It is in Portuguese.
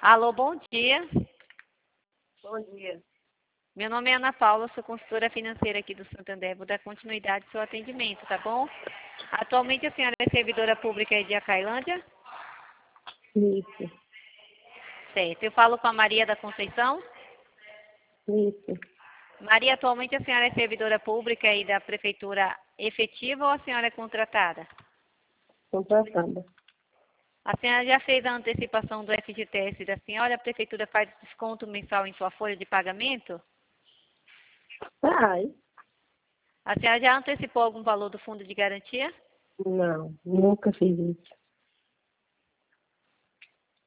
Alô, bom dia. Bom dia. Meu nome é Ana Paula, sou consultora financeira aqui do Santander. Vou dar continuidade ao seu atendimento, tá bom? Atualmente a senhora é servidora pública aí de Acailândia? Isso, Certo. Eu falo com a Maria da Conceição. isso. Maria, atualmente a senhora é servidora pública aí da prefeitura efetiva ou a senhora é contratada? Contratada. A senhora já fez a antecipação do FGTS da senhora? A prefeitura faz desconto mensal em sua folha de pagamento? Ai, A senhora já antecipou algum valor do fundo de garantia? não, nunca fiz isso.